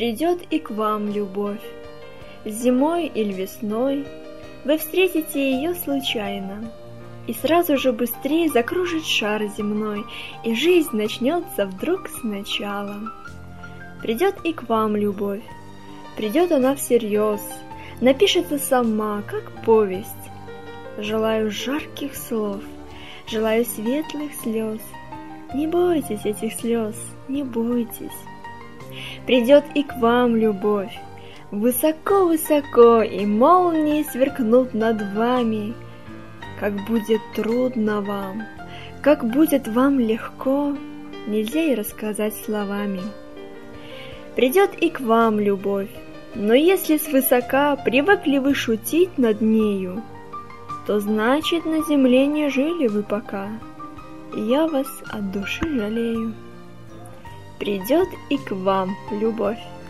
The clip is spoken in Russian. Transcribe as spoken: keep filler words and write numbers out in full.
Придет и к вам любовь. Зимой или весной вы встретите ее случайно, и сразу же быстрее закружит шар земной, и жизнь начнется вдруг сначала. Придет и к вам любовь, придет она всерьез, напишется сама, как повесть. Желаю жарких слов, желаю светлых слез. Не бойтесь этих слез, не бойтесь. Придет и к вам любовь, высоко-высоко, и молнии сверкнут над вами. Как будет трудно вам, как будет вам легко, нельзя и рассказать словами. Придет и к вам любовь, но если свысока привыкли вы шутить над нею, то значит на земле не жили вы пока, и я вас от души жалею. Придет и к вам любовь.